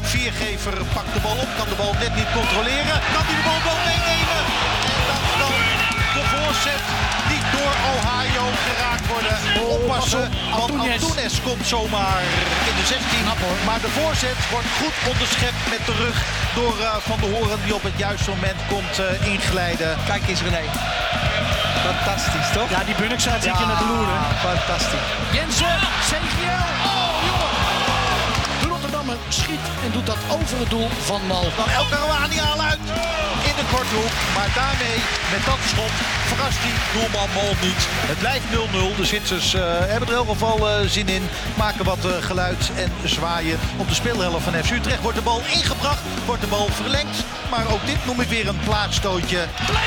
Viergever pakt de bal op, kan de bal net niet controleren. Kan hij de bal wel meenemen? En dan de voorzet niet door Ohio geraakt worden. Oppassen, want Antunes komt zomaar in de 16. Maar de voorzet wordt goed onderschept met de rug door Van der Hoorn, die op het juiste moment komt inglijden. Kijk eens René. Fantastisch, toch? Ja, die Bunnik staat zit je naar de loeren. Fantastisch. Jensen, CGL. Oh, jongen. De Rotterdammer schiet en doet dat over het doel van Mal. Dan El Karouani al uit in de korte hoek. Maar daarmee, met dat schot, verrast die doelman Mal niet. Het blijft 0-0. De Zwitsers hebben er in elk geval zin in. Maken wat geluid en zwaaien. Op de speelhelft van FC Utrecht wordt de bal ingebracht. Wordt de bal verlengd. Maar ook dit noem ik weer een plaatsstootje.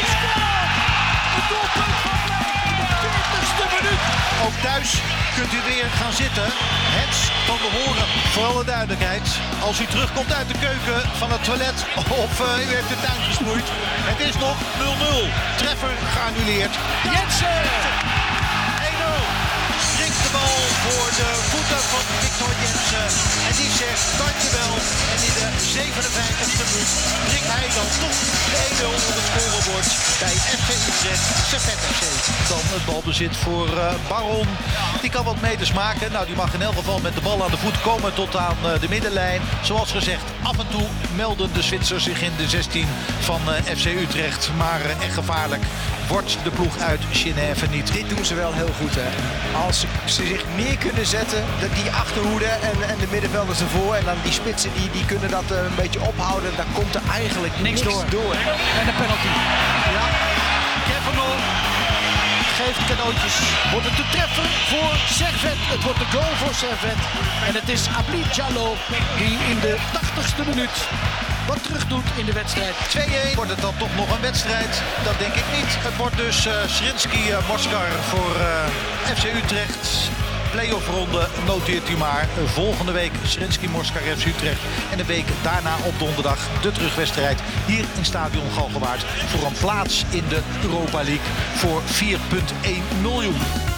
Het doelpunt van Bleek in de 40ste minuut. Ook thuis kunt u weer gaan zitten. Hens van der Hoorn, voor alle duidelijkheid. Als u terugkomt uit de keuken van het toilet of u heeft de tuin gesproeid. Het is nog 0-0. Treffer geannuleerd. Jensen. 1-0. Springt de bal voor de voeten van Victor Jensen. En die zegt dankjewel. En in de 57e minuut brengt hij dan toch de 1-0 op het scorebord bij FC Utrecht. Servet FC. Dan het balbezit voor Baron. Die kan wat meters maken. Nou, die mag in elk geval met de bal aan de voet komen tot aan de middenlijn. Zoals gezegd, af en toe melden de Zwitsers zich in de 16 van FC Utrecht. Maar echt gevaarlijk wordt de ploeg uit Genève niet. Dit doen ze wel heel goed, hè. Als ze zich neer kunnen zetten, die achterhoede en de middenvelders ervoor. En dan die spitsen die kunnen dat een beetje ophouden. Dan komt er eigenlijk niks door. En de penalty. Ja, Kevin geeft cadeautjes. Wordt het de treffer voor Servet. Het wordt de goal voor Servet. En het is Abli Diallo die in de 80ste minuut wat terug doet in de wedstrijd. 2-1. Wordt het dan toch nog een wedstrijd? Dat denk ik niet. Het wordt dus Srinski Moskar voor FC Utrecht. Playoff-ronde noteert u maar. Volgende week Srinski Moskar FC Utrecht. En een week daarna op donderdag de terugwedstrijd hier in Stadion Galgenwaard. Voor een plaats in de Europa League voor 4,1 miljoen.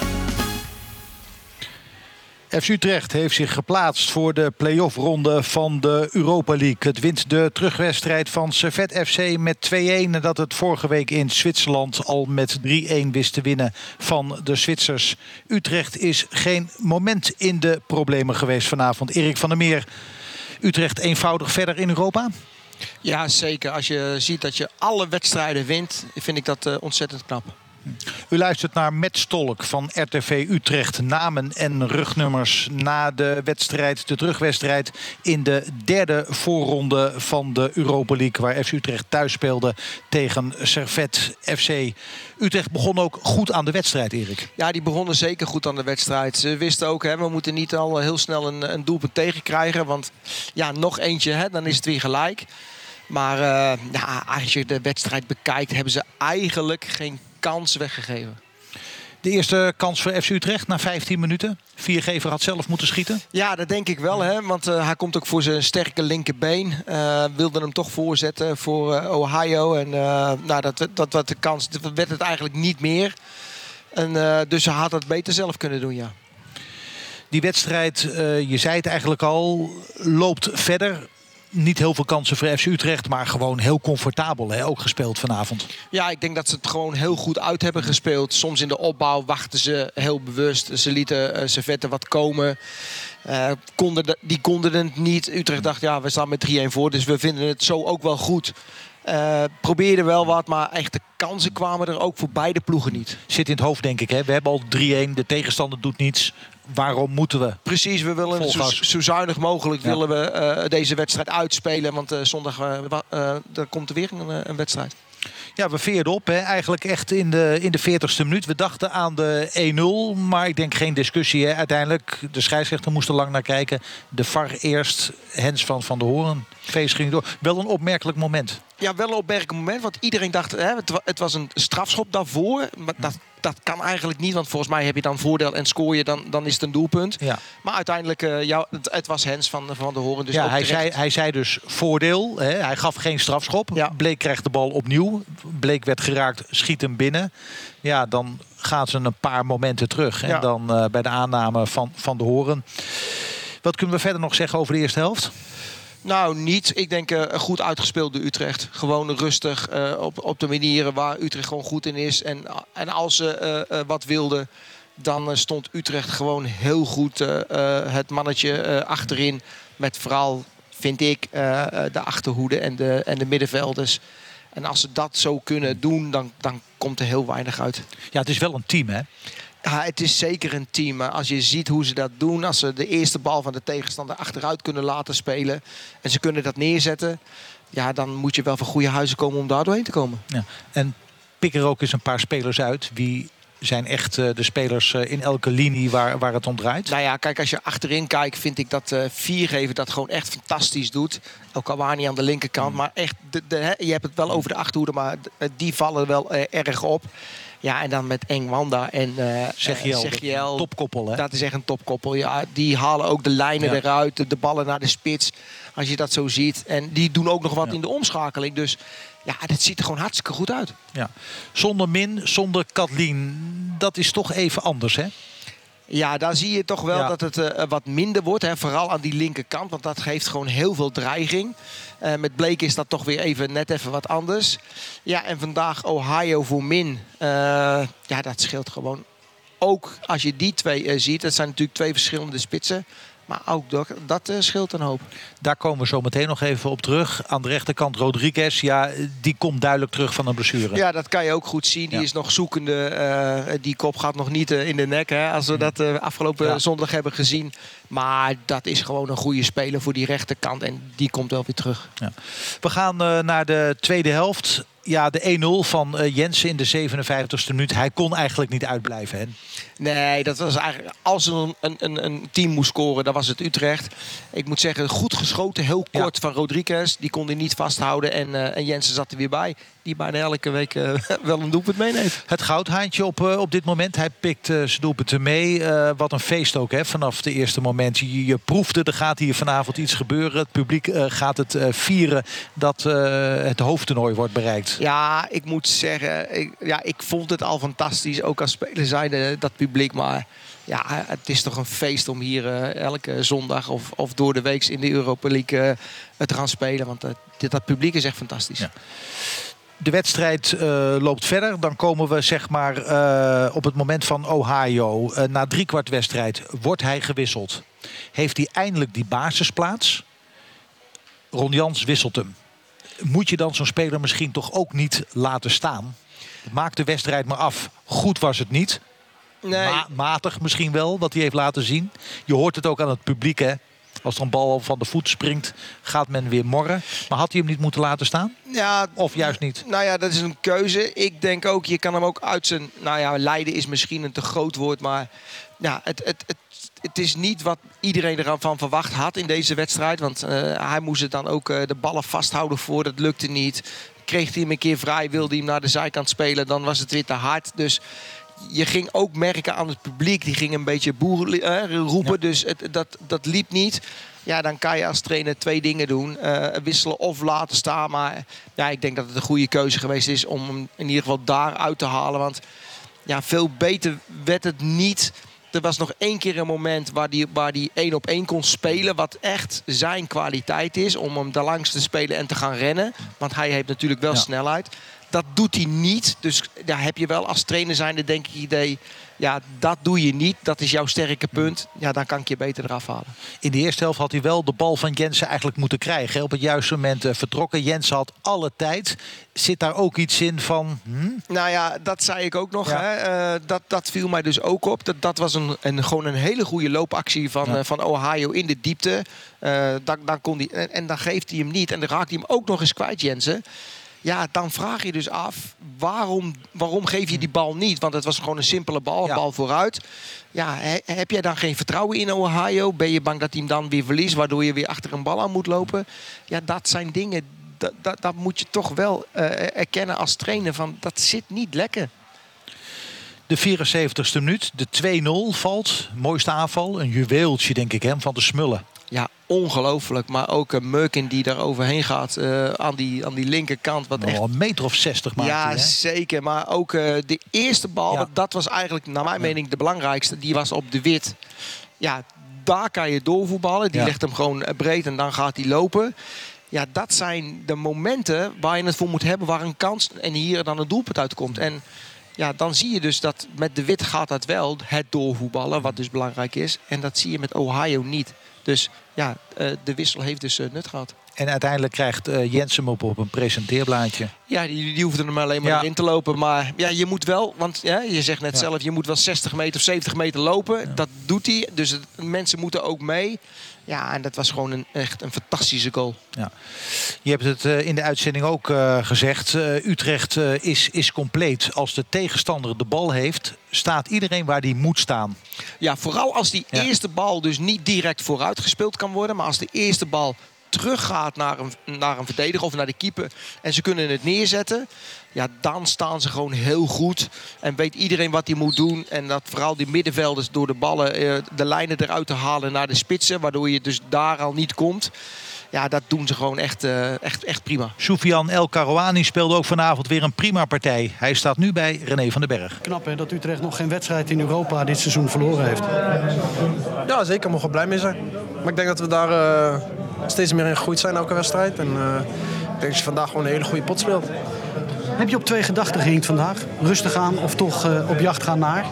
FC Utrecht heeft zich geplaatst voor de play-off-ronde van de Europa League. Het wint de terugwedstrijd van Servet FC met 2-1. Nadat het vorige week in Zwitserland al met 3-1 wist te winnen van de Zwitsers. Utrecht is geen moment in de problemen geweest vanavond. Erik van der Meer, Utrecht eenvoudig verder in Europa? Ja, zeker. Als je ziet dat je alle wedstrijden wint, vind ik dat ontzettend knap. U luistert naar Met Stolk van RTV Utrecht. Namen en rugnummers na de wedstrijd, de terugwedstrijd in de derde voorronde van de Europa League. Waar FC Utrecht thuis speelde tegen Servet FC. Utrecht begon ook goed aan de wedstrijd, Erik. Ja, die begonnen zeker goed aan de wedstrijd. Ze wisten ook, we moeten niet al heel snel een doelpunt tegenkrijgen. Want ja, nog eentje, dan is het weer gelijk. Maar als je de wedstrijd bekijkt, hebben ze eigenlijk geen kans weggegeven. De eerste kans voor FC Utrecht na 15 minuten. Viergever had zelf moeten schieten. Ja, dat denk ik wel. Want hij komt ook voor zijn sterke linkerbeen. Wilde hem toch voorzetten voor Ohio. En dat was de kans. Dat werd het eigenlijk niet meer. En, dus hij had het beter zelf kunnen doen, ja. Die wedstrijd, je zei het eigenlijk al, loopt verder. Niet heel veel kansen voor FC Utrecht, maar gewoon heel comfortabel. Ook gespeeld vanavond. Ja, ik denk dat ze het gewoon heel goed uit hebben gespeeld. Soms in de opbouw wachten ze heel bewust. Ze lieten Servette wat komen. Die konden het niet. Utrecht dacht, ja, we staan met 3-1 voor. Dus we vinden het zo ook wel goed. Probeerden wel wat, maar echt de kansen kwamen er ook voor beide ploegen niet. Zit in het hoofd, denk ik. We hebben al 3-1. De tegenstander doet niets. Waarom moeten we? Precies, we willen zo zuinig mogelijk willen we deze wedstrijd uitspelen. Want zondag er komt er weer een wedstrijd. Ja, we veerden op. Eigenlijk echt in de 40ste minuut. We dachten aan de 1-0. Maar ik denk geen discussie. Uiteindelijk, de scheidsrechter moest er lang naar kijken. De VAR eerst. Hens van der Hoorn. Feest ging door. Wel een opmerkelijk moment. Ja, wel een opmerkelijk moment. Want iedereen dacht, het was een strafschop daarvoor. Maar dat kan eigenlijk niet. Want volgens mij heb je dan voordeel en scoor je, dan is het een doelpunt. Ja. Maar uiteindelijk, het was Hens van der Hoorn. Dus ja, hij zei dus voordeel. Hij gaf geen strafschop. Ja. Bleek krijgt de bal opnieuw. Bleek werd geraakt, schiet hem binnen. Ja, dan gaan ze een paar momenten terug. En dan bij de aanname van der Hoorn. Wat kunnen we verder nog zeggen over de eerste helft? Nou, niet. Ik denk goed uitgespeeld door Utrecht. Gewoon rustig op de manieren waar Utrecht gewoon goed in is. En als ze wat wilden, dan stond Utrecht gewoon heel goed het mannetje achterin. Met vooral, vind ik, de achterhoede en de middenvelders. En als ze dat zo kunnen doen, dan komt er heel weinig uit. Ja, het is wel een team, hè? Ja, het is zeker een team. Maar als je ziet hoe ze dat doen, als ze de eerste bal van de tegenstander achteruit kunnen laten spelen en ze kunnen dat neerzetten, ja, dan moet je wel van goede huizen komen om daar doorheen te komen. Ja. En pik er ook eens een paar spelers uit. Wie zijn echt de spelers in elke linie waar het om draait? Nou ja, kijk, als je achterin kijkt, vind ik dat Viergever dat gewoon echt fantastisch doet. Ook al waren niet aan de linkerkant, maar echt, je hebt het wel over de achterhoede, maar die vallen wel erg op. Ja, en dan met Engwanda en Segiel. Topkoppel, hè? Dat is echt een topkoppel. Ja, die halen ook de lijnen eruit, de ballen naar de spits. Als je dat zo ziet. En die doen ook nog wat in de omschakeling. Dus ja, dat ziet er gewoon hartstikke goed uit. Ja. Zonder Min, zonder Katlien. Dat is toch even anders, hè? Ja, daar zie je toch wel dat het wat minder wordt. Hè? Vooral aan die linkerkant, want dat geeft gewoon heel veel dreiging. Met Blake is dat toch weer net even wat anders. Ja, en vandaag Ohio voor Min. Ja, dat scheelt gewoon. Ook als je die twee ziet, dat zijn natuurlijk twee verschillende spitsen. Maar ook dat scheelt een hoop. Daar komen we zo meteen nog even op terug. Aan de rechterkant Rodriguez. Ja, die komt duidelijk terug van een blessure. Ja, dat kan je ook goed zien. Die is nog zoekende. Die kop gaat nog niet in de nek. Hè, als we dat afgelopen zondag hebben gezien. Maar dat is gewoon een goede speler voor die rechterkant. En die komt wel weer terug. Ja. We gaan naar de tweede helft. Ja, de 1-0 van Jensen in de 57e minuut. Hij kon eigenlijk niet uitblijven, hè? Nee, dat was eigenlijk, als er een team moest scoren, dan was het Utrecht. Ik moet zeggen, goed geschoten, heel kort van Rodriguez. Die kon hij niet vasthouden en Jensen zat er weer bij. Die bijna elke week wel een doelpunt meeneemt. Het goudhaantje op dit moment. Hij pikt zijn doelpunten mee. Wat een feest ook, hè, vanaf de eerste moment. Je proefde, er gaat hier vanavond iets gebeuren. Het publiek gaat het vieren dat het hoofdtoernooi wordt bereikt. Ja, ik moet zeggen, ik vond het al fantastisch. Ook als speler zijnde dat publiek. Maar ja, het is toch een feest om hier elke zondag of door de week in de Europa League te gaan spelen. Want dat publiek is echt fantastisch. Ja. De wedstrijd loopt verder. Dan komen we zeg maar op het moment van Ohio. Na 3/4 wedstrijd wordt hij gewisseld. Heeft hij eindelijk die basisplaats? Ron Jans wisselt hem. Moet je dan zo'n speler misschien toch ook niet laten staan? Maak de wedstrijd maar af. Goed was het niet. Nee. Matig misschien wel, wat hij heeft laten zien. Je hoort het ook aan het publiek, hè. Als er een bal van de voet springt, gaat men weer morren. Maar had hij hem niet moeten laten staan? Ja, of juist niet? Nou ja, dat is een keuze. Ik denk ook, je kan hem ook uit zijn... Nou ja, leiden is misschien een te groot woord. Maar ja, het is niet wat iedereen ervan verwacht had in deze wedstrijd. Want hij moest het dan ook de ballen vasthouden voor. Dat lukte niet. Kreeg hij hem een keer vrij, wilde hij hem naar de zijkant spelen. Dan was het weer te hard. Dus je ging ook merken aan het publiek. Die ging een beetje roepen. Ja. Dus dat liep niet. Ja, dan kan je als trainer 2 dingen doen. Wisselen of laten staan. Maar ja, ik denk dat het een goede keuze geweest is om hem in ieder geval daar uit te halen. Want ja, veel beter werd het niet. Er was nog 1 keer een moment waar die 1-op-1 kon spelen. Wat echt zijn kwaliteit is. Om hem daar langs te spelen en te gaan rennen. Want hij heeft natuurlijk wel snelheid. Dat doet hij niet. Dus daar heb je wel als trainer zijnde denk ik idee. Ja, dat doe je niet. Dat is jouw sterke punt. Ja, dan kan ik je beter eraf halen. In de eerste helft had hij wel de bal van Jensen eigenlijk moeten krijgen. Op het juiste moment vertrokken. Jensen had alle tijd. Zit daar ook iets in van... Nou ja, dat zei ik ook nog. Ja. Hè? Dat viel mij dus ook op. Dat was gewoon een hele goede loopactie van Ohio in de diepte. Dan kon die, en dan geeft hij hem niet. En dan raakt hij hem ook nog eens kwijt, Jensen. Ja, dan vraag je dus af, waarom geef je die bal niet? Want het was gewoon een simpele bal, een bal vooruit. Ja, heb jij dan geen vertrouwen in Ohio? Ben je bang dat hij hem dan weer verliest, waardoor je weer achter een bal aan moet lopen? Ja, dat zijn dingen, dat moet je toch wel erkennen als trainer. Van, dat zit niet lekker. De 74ste minuut, de 2-0 valt. Mooiste aanval, een juweeltje denk ik, van de Smullen. Ja, ongelooflijk. Maar ook Murkin die daar overheen gaat aan die linkerkant. Wat echt... een meter of 60 maakt hij, hè? Zeker. Maar ook de eerste bal, dat was eigenlijk naar mijn mening de belangrijkste. Die was op de Wit. Ja, daar kan je doorvoetballen. Die Ja. legt hem gewoon breed en dan gaat hij lopen. Ja, dat zijn de momenten waar je het voor moet hebben, waar een kans en hier dan een doelpunt uitkomt. En ja, dan zie je dus dat met De Wit gaat dat wel, het doorvoetballen, wat dus belangrijk is. En dat zie je met Ohio niet. Dus ja, de wissel heeft dus nut gehad. En uiteindelijk krijgt Jens hem op een presenteerblaadje. Ja, die hoefde er maar alleen maar in te lopen. Maar ja, je moet wel, want ja, je zegt net zelf, je moet wel 60 meter of 70 meter lopen. Ja. Dat doet hij. Dus mensen moeten ook mee. Ja, en dat was gewoon echt een fantastische goal. Ja. Je hebt het in de uitzending ook gezegd. Utrecht is compleet. Als de tegenstander de bal heeft, staat iedereen waar die moet staan. Ja, vooral als die eerste bal dus niet direct vooruit gespeeld kan worden. Maar als de eerste bal teruggaat naar een verdediger of naar de keeper en ze kunnen het neerzetten, ja, dan staan ze gewoon heel goed en weet iedereen wat hij moet doen. En dat vooral die middenvelders door de ballen de lijnen eruit te halen naar de spitsen, waardoor je dus daar al niet komt. Ja, dat doen ze gewoon echt prima. Soufiane El Karouani speelde ook vanavond weer een prima partij. Hij staat nu bij René van den Berg. Knap hè, dat Utrecht nog geen wedstrijd in Europa dit seizoen verloren heeft. Ja, zeker. Mogen we blij mee zijn. Maar ik denk dat we daar steeds meer in gegroeid zijn elke wedstrijd. En ik denk dat je vandaag gewoon een hele goede pot speelt. Heb je op 2 gedachten gehinkt vandaag? Rustig aan of toch op jacht gaan naar?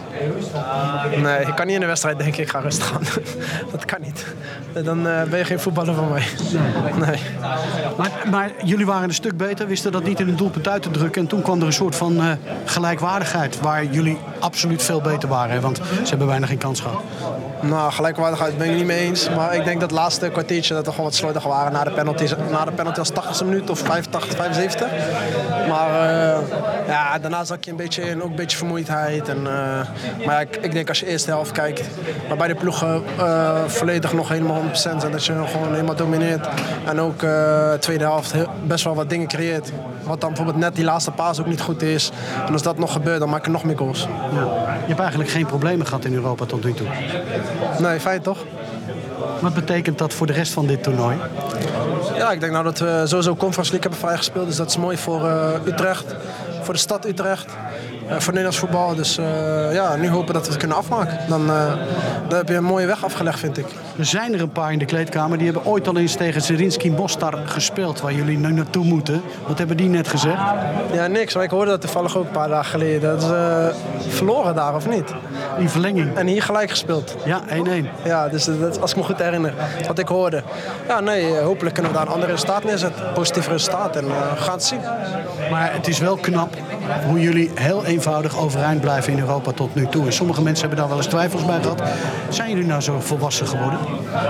Nee, ik kan niet in de wedstrijd denken ik ga rustig gaan. Dat kan niet. Dan ben je geen voetballer van mij. Nee. Maar jullie waren een stuk beter, wisten dat niet in een doelpunt uit te drukken. En toen kwam er een soort van gelijkwaardigheid waar jullie absoluut veel beter waren. Hè? Want ze hebben bijna geen kans gehad. Nou, gelijkwaardigheid ben ik niet mee eens. Maar ik denk dat het laatste kwartiertje dat we gewoon wat slordig waren na de penalty als 80e minuut of 85, 75. Maar ja, daarna zak je een beetje in, ook een beetje vermoeidheid. Maar ja, ik denk als je eerste helft kijkt, waarbij de ploegen volledig nog helemaal 100% zijn, dat je gewoon helemaal domineert. En ook tweede helft best wel wat dingen creëert. Wat dan bijvoorbeeld net die laatste paas ook niet goed is. En als dat nog gebeurt, dan maak je nog meer goals. Ja. Je hebt eigenlijk geen problemen gehad in Europa tot nu toe. Nee, fijn toch? Wat betekent dat voor de rest van dit toernooi? Ja, ik denk nou dat we sowieso Conference League hebben vrijgespeeld. Dus dat is mooi voor Utrecht, voor de stad Utrecht, voor Nederlands voetbal. Dus ja, nu hopen dat we het kunnen afmaken. Dan heb je een mooie weg afgelegd, vind ik. Er zijn er een paar in de kleedkamer. Die hebben ooit al eens tegen Zrinjski Mostar gespeeld, waar jullie nu naartoe moeten. Wat hebben die net gezegd? Ja, niks. Maar ik hoorde dat toevallig ook een paar dagen geleden. Dat is verloren daar, of niet? In verlenging. En hier gelijk gespeeld. Ja, 1-1. Ja, dus dat, als ik me goed herinner, wat ik hoorde. Ja, nee, hopelijk kunnen we daar een ander resultaat neerzetten. Positief resultaat en we gaan het zien. Maar het is wel knap hoe jullie heel eenvoudig overeind blijven in Europa tot nu toe. En sommige mensen hebben daar wel eens twijfels bij gehad. Zijn jullie nou zo volwassen geworden?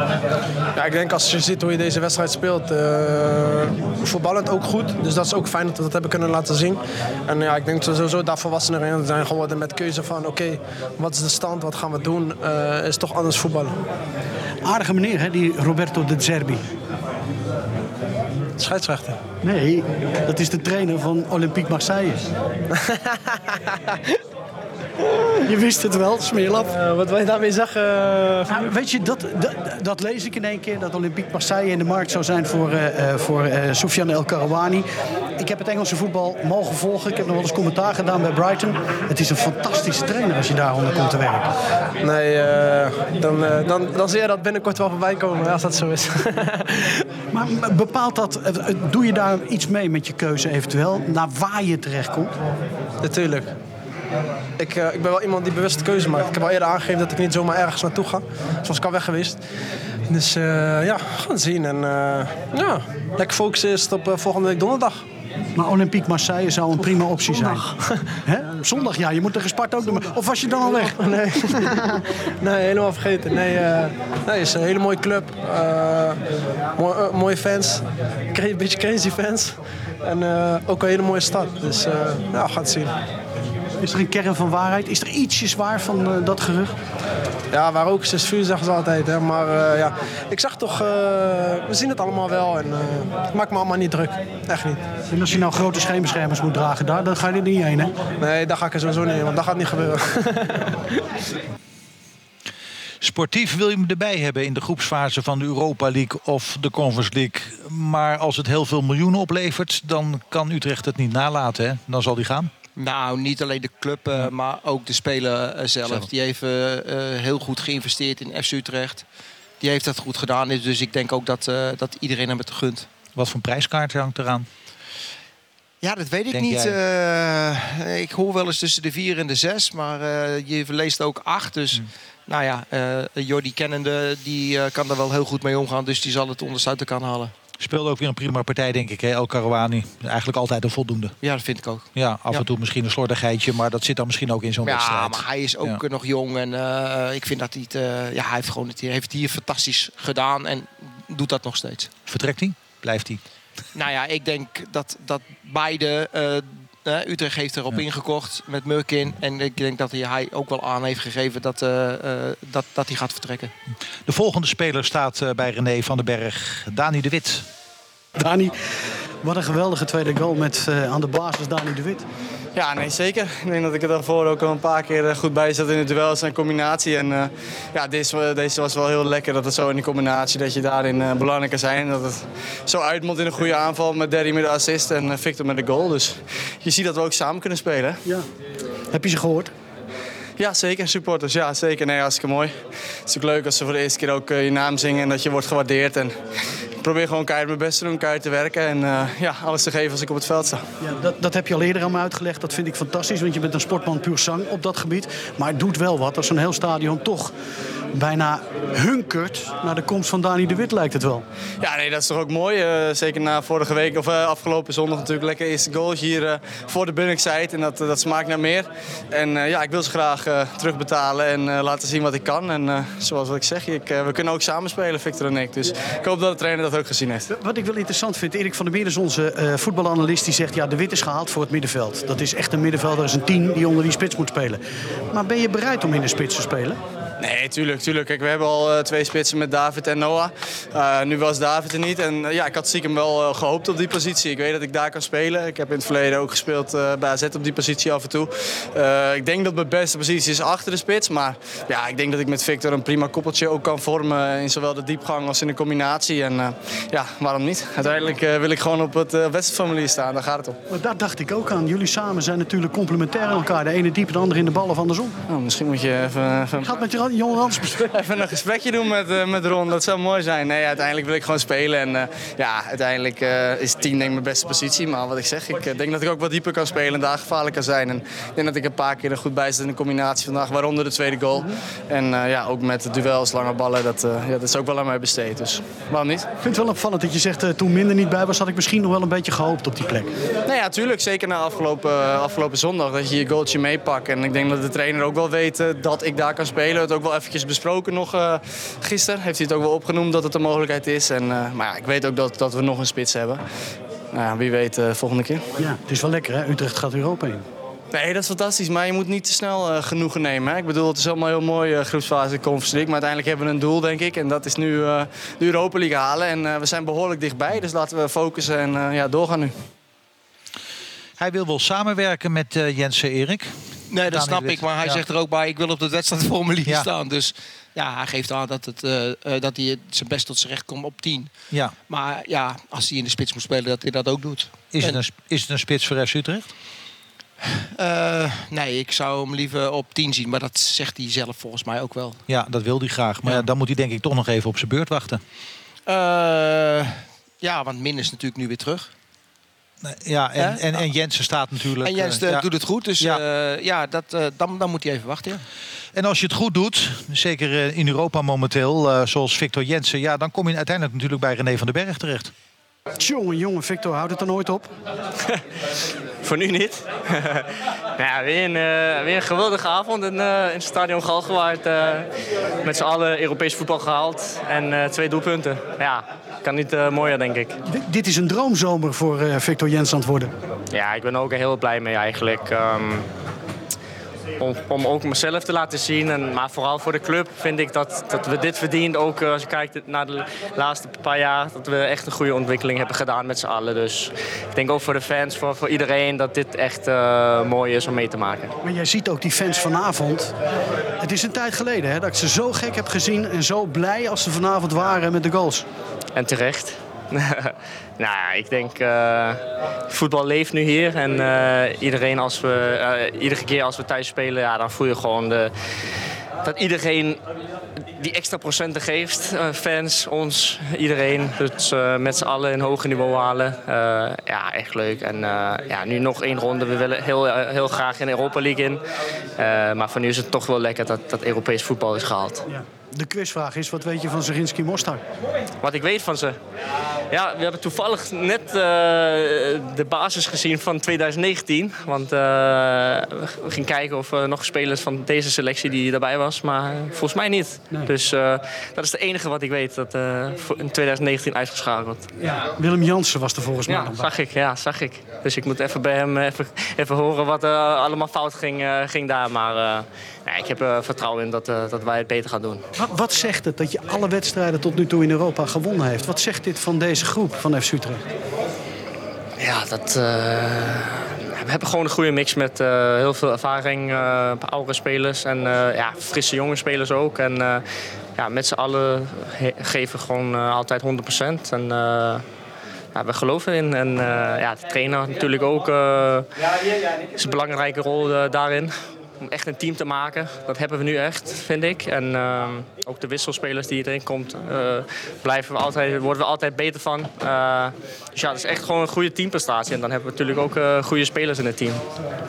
Ja, ik denk als je ziet hoe je deze wedstrijd speelt, voetballend ook goed. Dus dat is ook fijn dat we dat hebben kunnen laten zien. En ja, ik denk dat we sowieso daar volwassener in zijn geworden met keuze van oké, wat is de stand, wat gaan we doen? Is toch anders voetballen. Aardige meneer, hè, die Roberto De Zerbi. Scheidsrechter. Nee, dat is de trainer van Olympique Marseille. Je wist het wel, smeerlap. Wat wil je daarmee zeggen? Nou, weet je, dat lees ik in één keer. Dat Olympique Marseille in de markt zou zijn voor Soufiane El Karouani. Ik heb het Engelse voetbal mogen volgen. Ik heb nog wel eens commentaar gedaan bij Brighton. Het is een fantastische trainer als je daar onder komt te werken. Nee, dan zie je dat binnenkort wel voorbij komen, als dat zo is. Maar bepaalt dat, doe je daar iets mee met je keuze eventueel? Naar waar je terechtkomt? Natuurlijk. Ik ben wel iemand die bewust de keuze maakt. Ik heb al eerder aangegeven dat ik niet zomaar ergens naartoe ga. Zoals ik al weg geweest. Dus ja, gaan zien. En ja, lekker focussen is het op volgende week donderdag. Maar Olympique Marseille zou een prima optie zijn. Hè? Zondag, ja. Je moet tegen Sparta ook doen. Of was je dan al weg? Nee, nee, helemaal vergeten. Nee, het is een hele mooie club. Mooie fans. Een beetje crazy fans. En ook een hele mooie stad. Dus ja, we gaan het zien. Is er een kern van waarheid? Is er ietsjes waar van dat gerucht? Ja, waar ook is vuur, zeggen ze altijd. Hè. Maar ja, ik zag toch, we zien het allemaal wel. En ik maak me allemaal niet druk. Echt niet. En als je nou grote scheenbeschermers moet dragen daar, dan ga je er niet heen, hè? Nee, daar ga ik er sowieso niet heen, want dat gaat niet gebeuren. Sportief wil je hem erbij hebben in de groepsfase van de Europa League of de Conference League. Maar als het heel veel miljoenen oplevert, dan kan Utrecht het niet nalaten. Hè? Dan zal die gaan. Nou, niet alleen de club, maar ook de speler zelf. Die heeft heel goed geïnvesteerd in FC Utrecht. Die heeft dat goed gedaan. Dus ik denk ook dat iedereen hem het gunt. Wat voor prijskaart hangt eraan? Ja, dat weet ik Denk niet. Ik hoor wel eens tussen de 4 en de 6. Maar je leest ook 8. Dus nou ja, Jordi kennende, die kan er wel heel goed mee omgaan. Dus die zal het onderste kan halen. Speelde ook weer een prima partij, denk ik. Hè? El Karouani. Eigenlijk altijd een voldoende. Ja, dat vind ik ook. Ja, af en toe misschien een slordigheidje. Maar dat zit dan misschien ook in zo'n wedstrijd. Ja, maar hij is ook nog jong. En ik vind dat hij hij heeft het hier fantastisch gedaan. En doet dat nog steeds. Vertrekt hij? Blijft hij? Nou ja, ik denk dat beide... Utrecht heeft erop ingekocht met Murkin. En ik denk dat hij ook wel aan heeft gegeven dat hij gaat vertrekken. De volgende speler staat bij René van den Berg. Dani de Wit. Dani, wat een geweldige tweede goal met aan de basis Dani de Wit. Ja, nee, zeker. Ik denk dat ik er daarvoor ook al een paar keer goed bij zat in de duels en combinatie. En deze was wel heel lekker dat het zo in die combinatie, dat je daarin belangrijk kan zijn. Dat het zo uitmondt in een goede aanval met Derry met de assist en Victor met de goal. Dus je ziet dat we ook samen kunnen spelen. Ja. Heb je ze gehoord? Ja, zeker. Supporters, ja, zeker. Nee, hartstikke mooi. Het is ook leuk als ze voor de eerste keer ook je naam zingen en dat je wordt gewaardeerd. En ik probeer gewoon keihard mijn best te doen, keihard te werken en alles te geven als ik op het veld sta. Ja, dat heb je al eerder aan me uitgelegd. Dat vind ik fantastisch, want je bent een sportman puur zang op dat gebied. Maar het doet wel wat als zo'n heel stadion toch bijna hunkert naar de komst van Dani de Wit, lijkt het wel. Ja, nee, dat is toch ook mooi. Zeker na vorige week, of afgelopen zondag natuurlijk, lekker eerste goaltje hier voor de Bunningside. En dat smaakt naar meer. En ik wil ze graag terugbetalen en laten zien wat ik kan. En zoals wat ik zeg, we kunnen ook samen spelen, Victor en ik. Dus ik hoop dat de trainer dat ook gezien heeft. Wat ik wel interessant vind, Erik van der Meer is onze voetbalanalist, die zegt, ja, de Wit is gehaald voor het middenveld. Dat is echt een middenvelder, is een 10 die onder die spits moet spelen. Maar ben je bereid om in de spits te spelen? Nee, tuurlijk. Kijk, we hebben al 2 spitsen met David en Noah. Nu was David er niet. En ik had stiekem wel gehoopt op die positie. Ik weet dat ik daar kan spelen. Ik heb in het verleden ook gespeeld bij AZ op die positie af en toe. Ik denk dat mijn beste positie is achter de spits. Maar ja, ik denk dat ik met Victor een prima koppeltje ook kan vormen. In zowel de diepgang als in de combinatie. En waarom niet? Uiteindelijk wil ik gewoon op het wedstrijdformulier staan. Daar gaat het om. Maar daar dacht ik ook aan. Jullie samen zijn natuurlijk complementair aan elkaar. De ene diep, de andere in de bal of andersom. Nou, misschien moet je even Gaat met Jon Rans bespreken. even een gesprekje doen met Ron. Dat zou mooi zijn. Nee, uiteindelijk wil ik gewoon spelen. En uiteindelijk is 10 denk ik mijn beste positie. Maar wat ik zeg, ik denk dat ik ook wat dieper kan spelen en daar gevaarlijk kan zijn. En ik denk dat ik een paar keer er goed bij zit in de combinatie vandaag. Waaronder de tweede goal. En ook met de duels, lange ballen. Dat is ook wel aan mij besteed. Dus waarom niet? Ik vind het wel opvallend dat je zegt, toen minder niet bij was, had ik misschien nog wel een beetje gehoopt op die plek. Nou ja, tuurlijk. Zeker na afgelopen zondag. Dat je je goaltje meepakt. En ik denk dat de trainer ook wel weet dat ik daar kan spelen. Het ook wel eventjes besproken nog gisteren. Heeft hij het ook wel opgenoemd dat het een mogelijkheid is. Maar ik weet ook dat we nog een spits hebben. Nou ja, wie weet volgende keer. Ja, het is wel lekker, hè? Utrecht gaat Europa in. Nee, dat is fantastisch. Maar je moet niet te snel genoegen nemen. Hè? Ik bedoel, het is allemaal heel mooi groepsfase Conference League. Maar uiteindelijk hebben we een doel, denk ik. En dat is nu de Europa League halen. En we zijn behoorlijk dichtbij. Dus laten we focussen en doorgaan nu. Hij wil wel samenwerken met Jensen, Erik. Nee, dat snap ik. Maar hij zegt er ook bij, ik wil op het wedstrijdformulier staan. Dus ja, hij geeft aan dat hij zijn best tot zijn recht komt op 10. Ja. Maar ja, als hij in de spits moet spelen, dat hij dat ook doet. Is het een spits voor FC Utrecht? Nee, ik zou hem liever op 10 zien. Maar dat zegt hij zelf volgens mij ook wel. Ja, dat wil hij graag. Maar dan moet hij denk ik toch nog even op zijn beurt wachten. Want Min is natuurlijk nu weer terug. Ja, en Jensen staat natuurlijk... En Jensen doet het goed, dus dan moet hij even wachten. Ja. En als je het goed doet, zeker in Europa momenteel, zoals Victor Jensen... ja, dan kom je uiteindelijk natuurlijk bij René van den Berg terecht. Jongen, Victor, houdt het er nooit op? Voor nu niet. Weer een geweldige avond in het stadion Galgenwaard. Met z'n allen Europees voetbal gehaald en 2 doelpunten. Ja, kan niet mooier, denk ik. Dit is een droomzomer voor Victor Jensen aan het worden. Ja, ik ben er ook heel blij mee eigenlijk. Om ook mezelf te laten zien. Maar vooral voor de club vind ik dat we dit verdienen. Ook als je kijkt naar de laatste paar jaar. Dat we echt een goede ontwikkeling hebben gedaan met z'n allen. Dus ik denk ook voor de fans, voor iedereen, dat dit echt mooi is om mee te maken. Maar jij ziet ook die fans vanavond. Het is een tijd geleden dat ik ze zo gek heb gezien. En zo blij als ze vanavond waren met de goals. En terecht. Nou, ik denk voetbal leeft nu hier en iedere keer als we thuis spelen, ja, dan voel je gewoon dat iedereen die extra procenten geeft. Fans, ons, iedereen. Dus met z'n allen een hoger niveau halen. Ja, echt leuk. En nu nog 1 ronde. We willen heel graag in de Europa League in. Maar voor nu is het toch wel lekker dat Europees voetbal is gehaald. Ja. De quizvraag is, wat weet je van Zrinjski Mostar? Wat ik weet van ze? Ja, we hebben toevallig net de basis gezien van 2019. Want we gingen kijken of er nog spelers van deze selectie die daarbij was. Maar volgens mij niet. Nee. Dus dat is het enige wat ik weet. Dat in 2019 uitgeschakeld. Ja. Willem Jansen was er volgens mij nog bij. Zag ik. Dus ik moet even bij hem even horen wat allemaal fout ging daar. Maar ik heb vertrouwen in dat wij het beter gaan doen. Wat zegt het dat je alle wedstrijden tot nu toe in Europa gewonnen heeft? Wat zegt dit van deze groep van FC Utrecht? Ja, we hebben gewoon een goede mix met heel veel ervaring, oude spelers en frisse jonge spelers ook. En met z'n allen geven we gewoon altijd 100%. En we geloven in. En de trainer natuurlijk ook is een belangrijke rol daarin. Om echt een team te maken. Dat hebben we nu echt, vind ik. En ook de wisselspelers die erin komt, worden we altijd beter van. Dus het is echt gewoon een goede teamprestatie. En dan hebben we natuurlijk ook goede spelers in het team.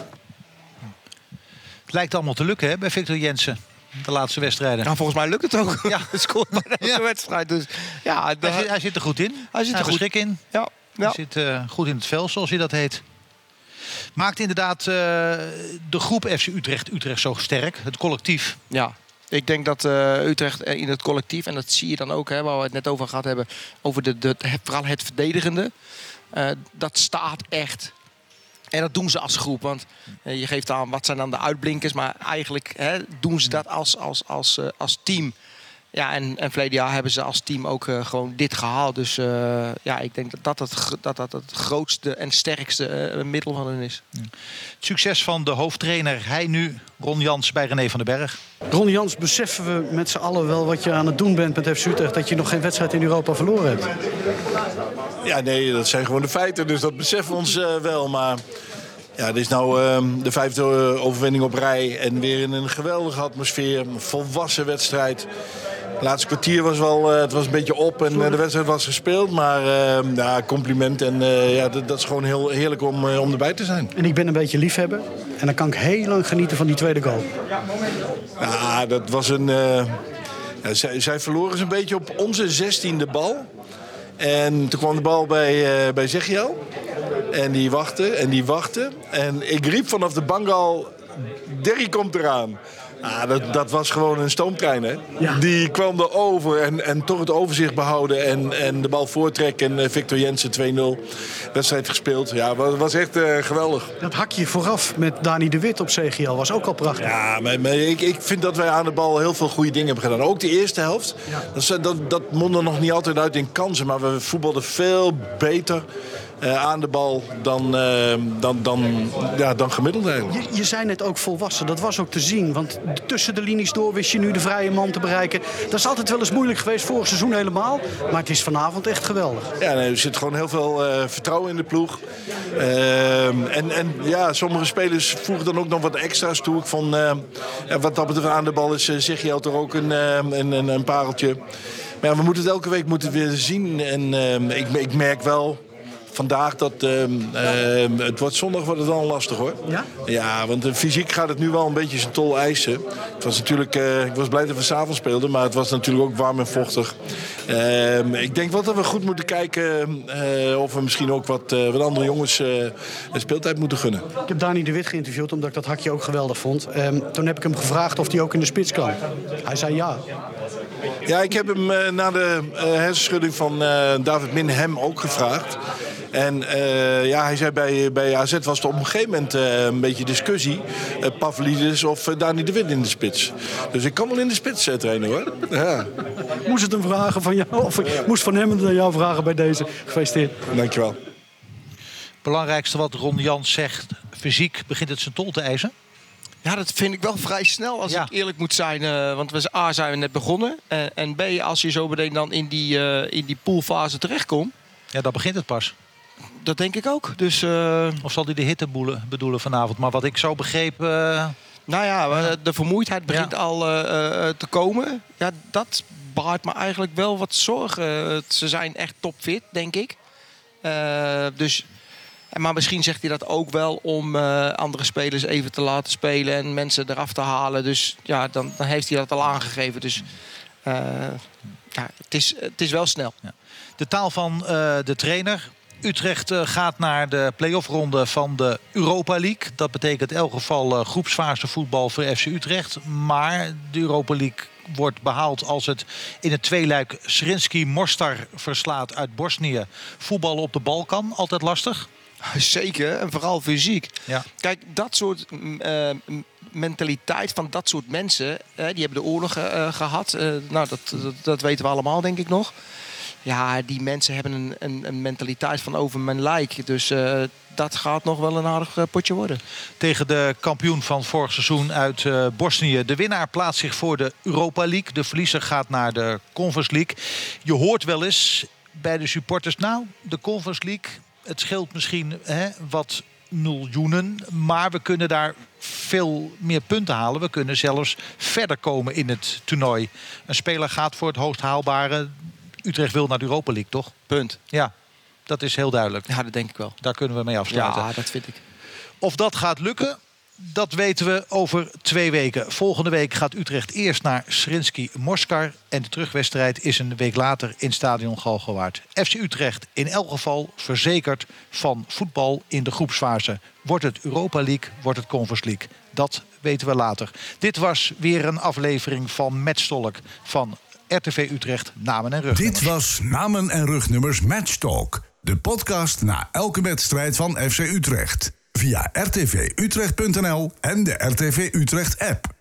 Het lijkt allemaal te lukken, hè, bij Victor Jensen. De laatste wedstrijden. Nou, volgens mij lukt het ook. Ja, het scoort bij de wedstrijd. Dus, ja, hij zit er goed in. Hij zit er goed in. Ja. Hij zit goed in het vel, zoals hij dat heet. Maakt inderdaad de groep FC Utrecht zo sterk, het collectief. Ja, ik denk dat Utrecht in het collectief, en dat zie je dan ook, hè, waar we het net over gehad hebben, over vooral het verdedigende, dat staat echt. En dat doen ze als groep, want je geeft aan wat zijn dan de uitblinkers, maar eigenlijk doen ze dat als team. Ja, en verleden jaar hebben ze als team ook gewoon dit gehaald. Dus ik denk dat het grootste en sterkste middel van hen is. Ja. Succes van de hoofdtrainer, hij nu, Ron Jans bij René van den Berg. Ron Jans, beseffen we met z'n allen wel wat je aan het doen bent met FC Utrecht, dat je nog geen wedstrijd in Europa verloren hebt? Ja, nee, dat zijn gewoon de feiten, dus dat beseffen we ons wel. Maar ja, dit is nou de 5e overwinning op rij en weer in een geweldige atmosfeer. Een volwassen wedstrijd. Het laatste kwartier was het was een beetje op en de wedstrijd was gespeeld. Maar compliment en dat is gewoon heel heerlijk om erbij te zijn. En ik ben een beetje liefhebber en dan kan ik heel lang genieten van die tweede goal. Ja, dat was zij verloren ze een beetje op onze 16e bal. En toen kwam de bal bij Zegiel. En die wachtte. En ik riep vanaf de bank al, Derry komt eraan. Dat was gewoon een stoomtrein, hè? Ja. Die kwam erover en toch het overzicht behouden en de bal voortrekken. En Victor Jensen 2-0 wedstrijd gespeeld. Ja, was echt geweldig. Dat hakje vooraf met Dani de Wit op CGL was ook al prachtig. Ja, maar ik vind dat wij aan de bal heel veel goede dingen hebben gedaan. Ook de eerste helft. Ja. Dat mondde nog niet altijd uit in kansen, maar we voetbalden veel beter aan de bal dan gemiddeld eigenlijk. Je zei net ook volwassen, dat was ook te zien. Want tussen de linies door wist je nu de vrije man te bereiken. Dat is altijd wel eens moeilijk geweest, vorig seizoen helemaal. Maar het is vanavond echt geweldig. Ja, er zit gewoon heel veel vertrouwen in de ploeg. Sommige spelers voegen dan ook nog wat extra's toe. Ik vond, wat dat betreft aan de bal is Zegiel toch ook een pareltje. Maar ja, we moeten het elke week weer zien. En ik merk wel vandaag dat het wordt zondag wordt het wel lastig, hoor. Ja? Ja, want fysiek gaat het nu wel een beetje zijn tol eisen. Het was natuurlijk, ik was blij dat we 's avonds speelden, maar het was natuurlijk ook warm en vochtig. Ik denk wel dat we goed moeten kijken of we misschien ook wat andere jongens speeltijd moeten gunnen. Ik heb Dani de Wit geïnterviewd omdat ik dat hakje ook geweldig vond. Toen heb ik hem gevraagd of hij ook in de spits kan. Hij zei ja. Ja, ik heb hem na de hersenschudding van David Min hem ook gevraagd. En hij zei bij AZ was er op een gegeven moment een beetje discussie. Pavlidis of Dani de Wit in de spits. Dus ik kan wel in de spits trainen, hoor. Ja. Moest het hem vragen van jou? Of ik moest van hem aan jou vragen bij deze. Gefeliciteerd. Dankjewel. Belangrijkste wat Ron Jans zegt, fysiek begint het zijn tol te eisen? Ja, dat vind ik wel vrij snel, als ik eerlijk moet zijn. Want zijn we net begonnen. En B, als je zo meteen dan in die poolfase terechtkomt. Ja, dan begint het pas. Dat denk ik ook. Dus, Of zal hij de hitte bedoelen vanavond? Maar wat ik zo begreep... Nou ja, de vermoeidheid begint al te komen. Ja, dat baart me eigenlijk wel wat zorgen. Ze zijn echt topfit, denk ik. Maar misschien zegt hij dat ook wel om andere spelers even te laten spelen en mensen eraf te halen. Dus ja, dan heeft hij dat al aangegeven. Dus het is wel snel. Ja. De taal van de trainer. Utrecht gaat naar de play-off-ronde van de Europa League. Dat betekent in elk geval groepsfase voetbal voor FC Utrecht. Maar de Europa League wordt behaald als het in het tweeluik Sremski Mostar verslaat uit Bosnië. Voetballen op de Balkan, altijd lastig? Zeker, en vooral fysiek. Ja. Kijk, dat soort mentaliteit van dat soort mensen, die hebben de oorlog gehad. Dat weten we allemaal, denk ik nog. Ja, die mensen hebben een mentaliteit van over mijn lijk. Dus dat gaat nog wel een aardig potje worden. Tegen de kampioen van vorig seizoen uit Bosnië. De winnaar plaatst zich voor de Europa League. De verliezer gaat naar de Conference League. Je hoort wel eens bij de supporters, nou, de Conference League, het scheelt misschien wat miljoenen, maar we kunnen daar veel meer punten halen. We kunnen zelfs verder komen in het toernooi. Een speler gaat voor het hoogst haalbare. Utrecht wil naar de Europa League, toch? Punt. Ja, dat is heel duidelijk. Ja, dat denk ik wel. Daar kunnen we mee afsluiten. Ja, dat vind ik. Of dat gaat lukken, dat weten we over 2 weken. Volgende week gaat Utrecht eerst naar Sremski Mostar. En de terugwedstrijd is een week later in Stadion Galgenwaard. FC Utrecht in elk geval verzekerd van voetbal in de groepsfase. Wordt het Europa League, wordt het Conference League. Dat weten we later. Dit was weer een aflevering van Matchtalk van RTV Utrecht Namen en Rugnummers. Dit was Namen en Rugnummers Matchtalk. De podcast na elke wedstrijd van FC Utrecht. Via rtvutrecht.nl en de RTV Utrecht app.